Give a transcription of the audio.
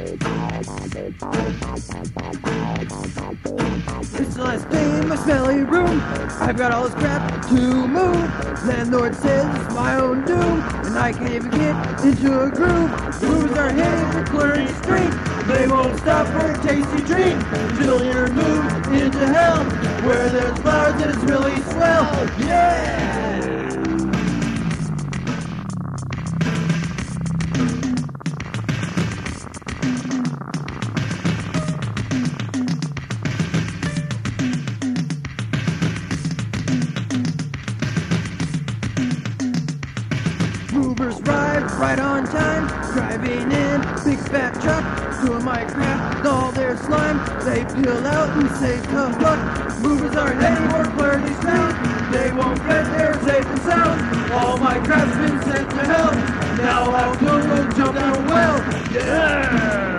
It's the last day in my smelly room. I've got all this crap to move. Landlord says it's my own doom, and I can't even get into a groove. Movers are heading for Clearing Street. They won't stop for a tasty treat till you're moved into hell, where there's flowers and it's really swell. Yeah! Movers ride right on time, driving in big fat truck, doing my crap with all their slime. They peel out and say tough luck. Movers are heading for Clarity Street. They won't get there safe and sound. All my crap's been sent to hell. Now I'll go jump down a well. Yeah!